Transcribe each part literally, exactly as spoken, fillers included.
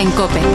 en COPE.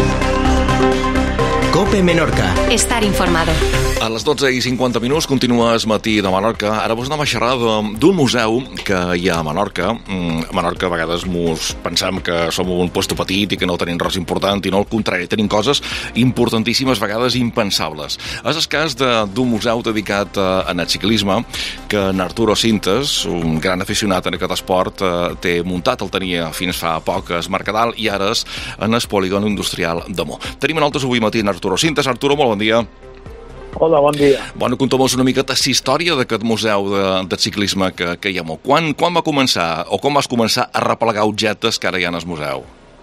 COPE Menorca. Estar informado. A les dotze i cinquanta minuts continues Matí de Menorca. Ara vos anem a xerrar d'un museu que hi ha a Menorca. A Menorca a vegades mos pensem que som un puesto petit i que no tenim res important, i no al contrari, tenim coses importantíssimes, a vegades impensables. És el cas d'un museu dedicat a el ciclisme que en Arturo Sintes, un gran aficionat en aquest esport, té muntat, el tenia fins fa poc a Mercadal i ara és en el polígon industrial de Mo. Tenim a nosaltres avui matí en Arturo Sintes. Arturo, molt bon dia. Hola, bon dia. Bueno, conta'm-nos una miqueta la història d'aquest museu de, de ciclisme que, que hi ha. Quan, quan va començar, o com vas començar a replegar objectes que ara hi ha al museu?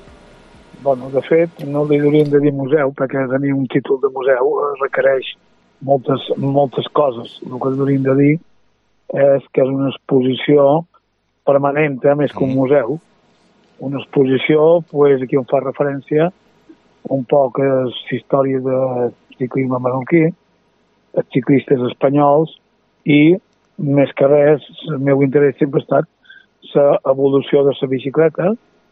Bueno, de fet, no li hauríem de dir museu, perquè tenir un títol de museu requereix moltes, moltes coses. El que hauríem de dir és que és una exposició permanent, eh, més que un museu. Una exposició, pues, aquí on fa referència un poc a la història de ciclisme menorquí, els ciclistes espanyols, i, més que res, el meu interès sempre ha estat l'evolució de la bicicleta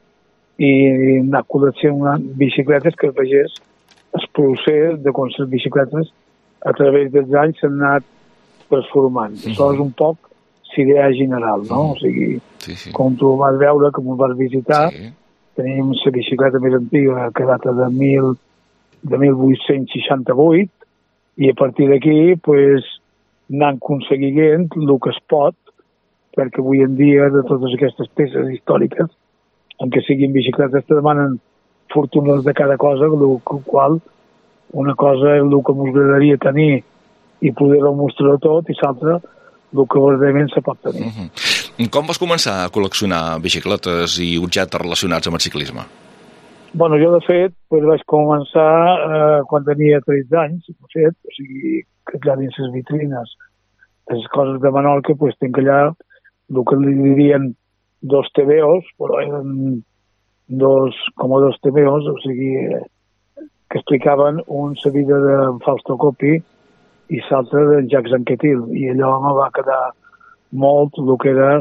i anar col·leccionant bicicletes que vegés el procés de com les bicicletes a través dels anys s'han anat transformant. Mm-hmm. Això és un poc l'idea general, no? O sigui, sí, sí. Com tu vas veure, com ho vas visitar, sí. Tenim la bicicleta més antiga que data de, mil, de mil vuit-cents seixanta-vuit, i a partir d'aquí pues, anant aconseguint el que es pot, perquè avui en dia de totes aquestes peces històriques, en què siguin bicicletes, te demanen fortunes de cada cosa, el qual una cosa és el que m'agradaria tenir i poder-ho mostrar tot, i l'altra el que verdaderament se pot tenir. Mm-hmm. Com vas començar a col·leccionar bicicletes i objectes relacionats amb el ciclisme? Bueno, jo, de fet, pues, vaig començar eh, quan tenia tretze anys, de fet, o sigui, que allà dins les vitrines, les coses de Menorca, pues, tenc allà el que li dirien dos tebeos, però eren dos, com a dos tebeos, o sigui, eh, que explicaven un la vida de Fausto Coppi i l'altre de Jacques Anquetil, i allò me va quedar molt el que era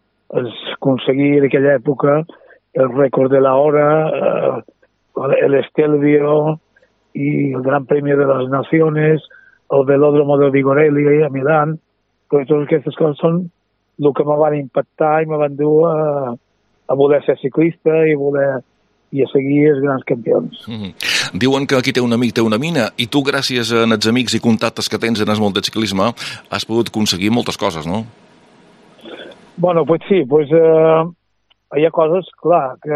aconseguir en aquella època el rècord de la hora, eh, el Stelvio i el Gran Premi de les Nacions, el Velòdromo de Vigorelli a Milán. Pues totes aquestes coses són el que me van impactar i me van dur a, a voler ser ciclista i voler i a seguir els grans campions. Mm-hmm. Diuen que aquí té un amic, té una mina, i tu, gràcies a els amics i contactes que tens en el món del ciclisme, has pogut aconseguir moltes coses, no? Bueno, pues sí, pues eh, hi ha coses, clar, que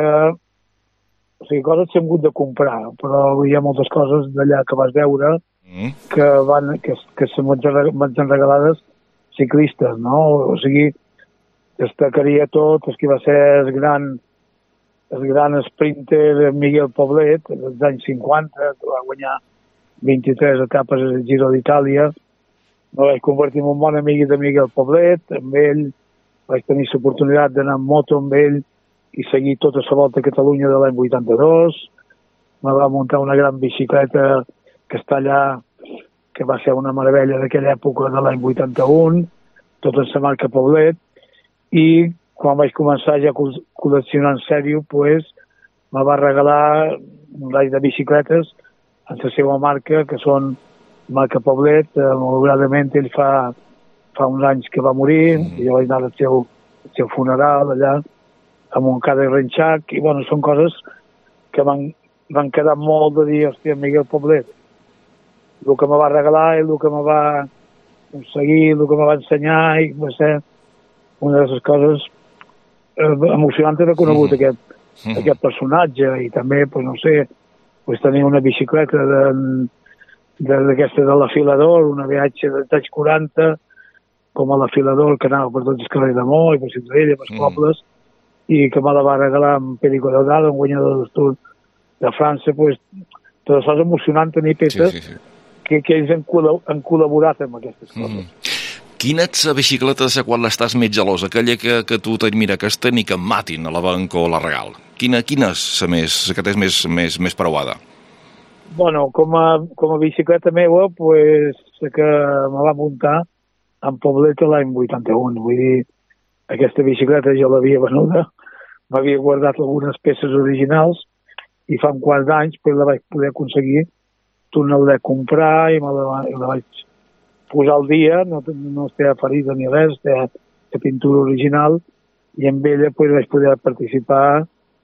o sigui, coses s'han hagut de comprar, però hi ha moltes coses d'allà que vas veure mm. que van que, que se m'han regalades ciclistes, no? O sigui, destacaria tot el que va ser el gran el gran sprinter Miguel Poblet, dels anys cinquanta, que va guanyar vint-i-tres etapes al Giro d'Itàlia. Me vaig convertir en un bon amic de Miguel Poblet, amb ell vaig tenir l'oportunitat d'anar en moto amb ell i seguir tota la volta a Catalunya de l'any vuitanta-dos. Me va muntar una gran bicicleta que està allà, que va ser una meravella d'aquella època de l'any vuitanta-un, tota la marca Poblet, i quan vaig començar ja a col·leccionar en sèrio, pues, me va regalar un raig de bicicletes en la seva marca, que són marca Poblet. Eh, malauradament ell fa, fa uns anys que va morir, mm. i jo vaig anar al seu, al seu funeral allà, a Montcada i Renxac, i bueno, són coses que van, van quedar molt de dir, hòstia, Miguel Poblet, el que me va regalar i el que me va aconseguir, el que me va ensenyar, i va ser una de les coses emocionant haver conegut mm. aquest, mm. aquest personatge, i també, pues, no sé, pues, tenir una bicicleta d'aquesta de, de, de l'afilador, una V H dels anys quaranta, com a l'afilador que anava per tots els carrers de Mo i per Ciutadella, per els mm. pobles, i que me la va regalar amb Perico Delgado, un guanyador del Tour de França. Pues, tot això és emocionant, tenir peces sí, sí, sí. que, que ells han, col·la, han col·laborat amb aquestes coses. Mm. Quina és la bicicleta de la qual estàs més gelós? Aquella que, que tu t'has mira, aquesta ni que em matin a la banca o a la regal. Quina, quina és la més, la que tens més, més, més preuada? Bueno, com a, com a bicicleta meva, pues, la que me va muntar en Poblet l'any vuitanta-un. Vull dir, aquesta bicicleta jo l'havia venuda, m'havia guardat algunes peces originals i fa un quart d'anys pues, la vaig poder aconseguir tornar-la a comprar i me la, i la vaig posar al dia, no, no estava ferida ni res, estava de pintura original, i amb ella pues, vaig poder participar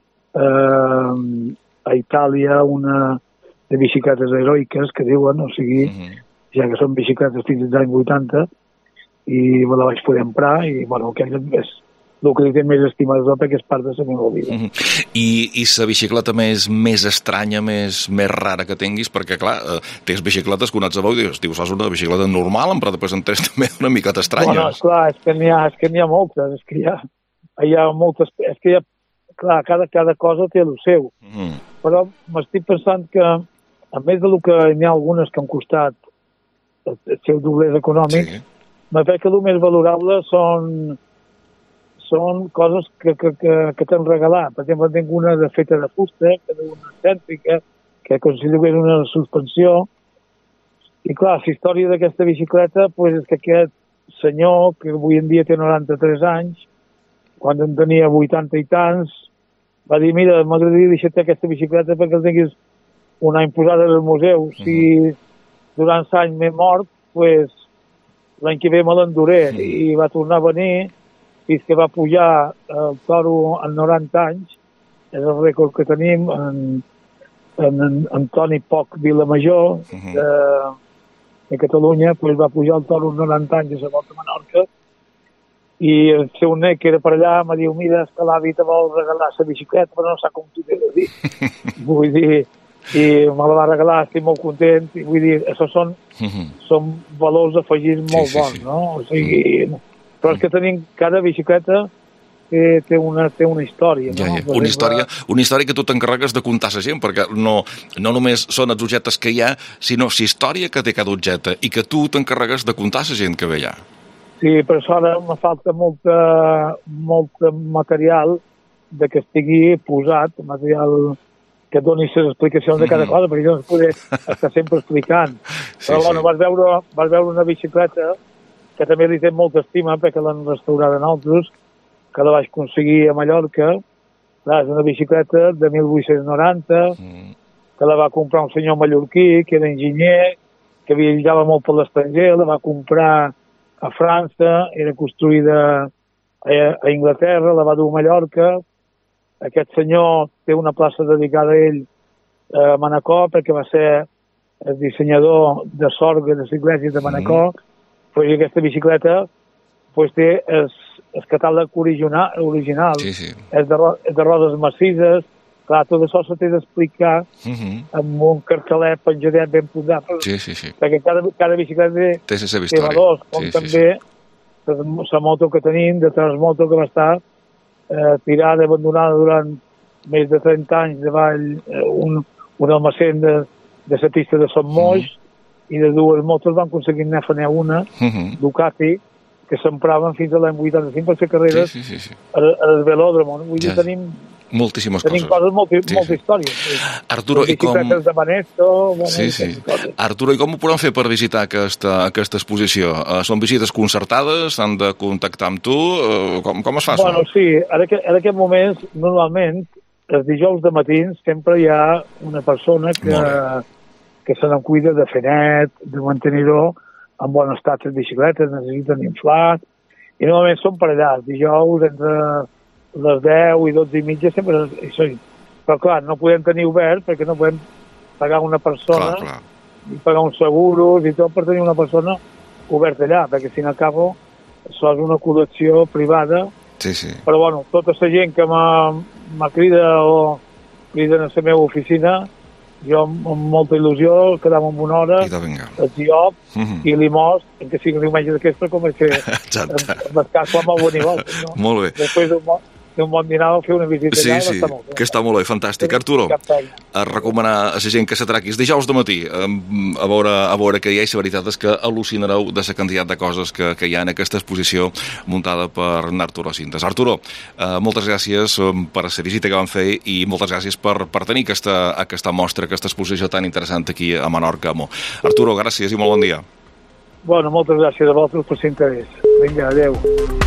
eh, a Itàlia una de bicicletes heroiques que diuen, o sigui, uh-huh. ja que són bicicletes fins als anys vuitanta, i me la vaig poder emprar, i bueno, aquella és el que li té més estima de tot, perquè és part de la meva vida. Uh-huh. I, i la bicicleta més, més estranya, més, més rara que tinguis, perquè clar, eh, tens bicicletes que un et sabeu i dius, dius, és una bicicleta normal, però després en tens també una miqueta estranya. Bueno, esclar, és que n'hi ha, és que n'hi ha moltes, és que hi ha, hi ha moltes, és que hi ha, clar, cada, cada cosa té el seu. Uh-huh. Però m'estic pensant que, a més del que n'hi ha algunes que han costat el, el seu doblers econòmics, sí. me veig que el més valorable són són coses que, que, que, que t'han regalat. Per exemple, tinc una de feta de fusta, que és una cèntrica, que considero que és una suspensió. I clar, la història d'aquesta bicicleta pues, és que aquest senyor, que avui en dia té noranta-tres anys, quan en tenia vuitanta i tants, va dir, mira, m'agradaria deixar-te aquesta bicicleta perquè el tinguis un any posada al museu. Si durant l'any m'he mort, pues, l'any que ve me l'enduré. I va tornar a venir fins que va pujar el toro en noranta anys, és el rècord que tenim, en, en, en Antoni Poc Vilamajor, uh-huh. de, de Catalunya, pues va pujar el toro en noranta anys a la Volta a Menorca, i el seu net, que era per allà, em diu, mira, és que l'avi te vol regalar la bicicleta, però no sap com t'ho he de dir. Vull dir, i me la va regalar, estic molt content, i vull dir, això són, uh-huh. són valors afegits molt sí, bons, sí, sí. no? O sigui, uh-huh. Però és que tenim, cada bicicleta té, té, una, té una història. Ja, no? ja. Una, història una història que tu t'encarregues de contar a la gent, perquè no, no només són els objectes que hi ha, sinó la història que té cada objecte i que tu t'encarregues de contar a la gent que ve allà. Sí, per això ara me falta molta, molt material de que estigui posat, material que doni les explicacions de cada mm. cosa, perquè jo no es poder estar sempre explicant. Sí, però bueno, sí. vas, veure, vas veure una bicicleta que també li té molta estima perquè l'han restaurat en altres, que la vaig aconseguir a Mallorca. Clar, és una bicicleta de mil vuit-cents noranta, mm. que la va comprar un senyor mallorquí, que era enginyer, que viatjava molt per l'estranger, la va comprar a França, era construïda a, a Inglaterra, la va dur a Mallorca. Aquest senyor té una plaça dedicada a ell a Manacor, perquè va ser el dissenyador de sorga de l'església de Manacor, mm. Pues aquesta bicicleta pues, té el, el catàleg original, original. Sí, sí. És, de, és de rodes massises. Clar, tot això s'ha d'explicar uh-huh. amb un cartelet penjadet ben posat. Sí, sí, sí. Perquè cada, cada bicicleta té, té, té valors, com sí, també sí, sí. la moto que tenim, de Transmoto, que va estar eh, tirada, abandonada durant més de trenta anys davall eh, un, un almacén de, de la pista de Son Moix, uh-huh. i de dues motos van aconseguir anar a fer una, uh-huh. Ducati, que s'empraven fins a l'any vuitanta-cinc per fer carreres sí, sí, sí, sí. al velòdromo. Vull dir, ja, tenim, moltíssimes tenim coses. coses, molta, sí, molta sí. història. Arturo, i com... de Banesto, bueno, sí, sí. Arturo, i com ho podem fer per visitar aquesta, aquesta exposició? Uh, són visites concertades? S'han de contactar amb tu? Uh, com, com es fa? Bueno, sí, en aquest, en aquest moment, normalment, els dijous de matins, sempre hi ha una persona que... que se n'en cuida de fer net, de mantenir-ho en bon estat les bicicletes, necessiten inflar, i normalment són per allà, dijous entre les deu i dotze i mitja sempre això. Però clar, no podem tenir obert perquè no podem pagar una persona clar, clar. i pagar uns seguros i tot per tenir una persona oberta allà, perquè si no acabo això és una col·lecció privada, sí, sí. Però bueno, tota la gent que me crida o crida a la meva oficina, jo amb molta il·lusió quedàvem amb una hora, els llop, mm-hmm. i li most, en que sigui un diumenge d'aquesta, com és que em descanso amb el bon i volta. No? Molt bé. Després d'un bon, bon dinar a fer una visita sí, allà, sí, està molt bé. Que està molt bé, fantàstic. Arturo, a recomanar a la gent que s'atraquis dijous de matí a veure, a veure què hi ha, i la veritat és que al·lucinareu de la quantitat de coses que, que hi ha en aquesta exposició muntada per Arturo Cintas. Arturo, eh, moltes gràcies per la visita que vam fer i moltes gràcies per, per tenir aquesta, aquesta mostra, aquesta exposició tan interessant aquí a Menorca. Arturo, gràcies i molt bon dia. Bueno, moltes gràcies a vosaltres per l'interès. Vinga, adeu.